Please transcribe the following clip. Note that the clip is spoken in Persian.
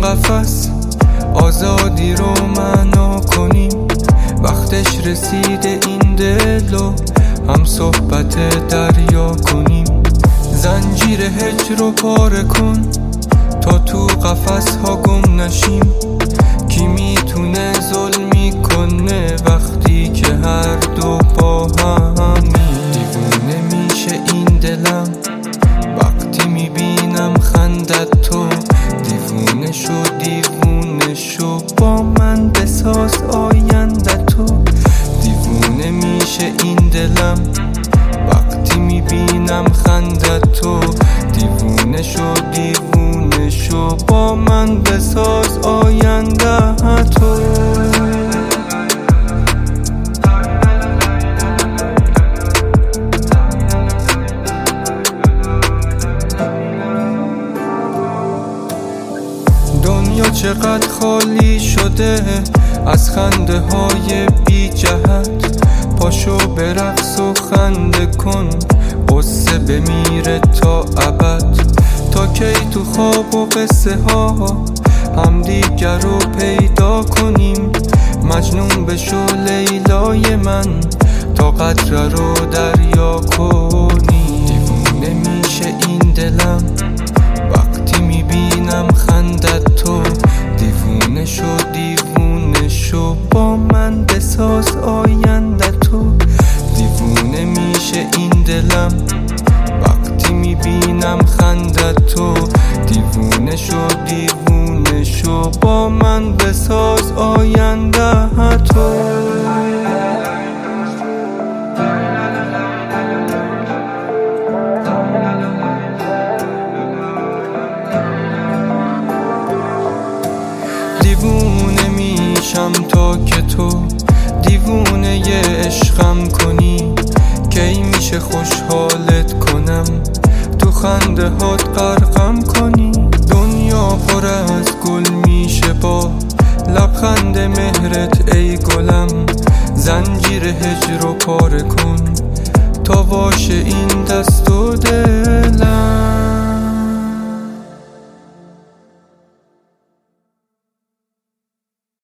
قفس آزادی رو معنا کنیم. وقتش رسیده این دلو هم صحبت دریا کنیم. زنجیر هجر رو پاره کن تا تو قفس ها گم نشیم. کی میتونه ظلمی کنه وقتی که هر دو با همیم؟ دیوونه میشه این دلم وقتی میبینم خندت تو. دیوونه شو با من بساز آینده تو. دیوونه میشه این دلم وقتی میبینم خندت تو. دیوونه شو با من بساز آینده تو. دنیا چقدر خالی شده از خنده های بی جهت. پاشو به رقص و خنده کن قصه بمیره تا ابد. تا کی تو خواب و قصه ها هم دیگر رو پیدا کنیم. مجنون بشو لیلای من تا قطره رو دریا کنیم. دیوونه میشه این دلم وقتی میبینم خندت تو. دیوونه شو با من بساز آینده تو. دیوونه میشه این دلم وقتی میبینم خندت تو. دیوونه شو با من بساز آینده تو. دیوونه میشم تا که تو دیوونه ی عشقم کنی. کی میشه خوشحالت کنم تو خنده هات غرقم کنی. دنیا پر از گل میشه با لبخند مهرت ای گلم. زنجیر هجر رو پاره کن تا باشه این دست و دلم.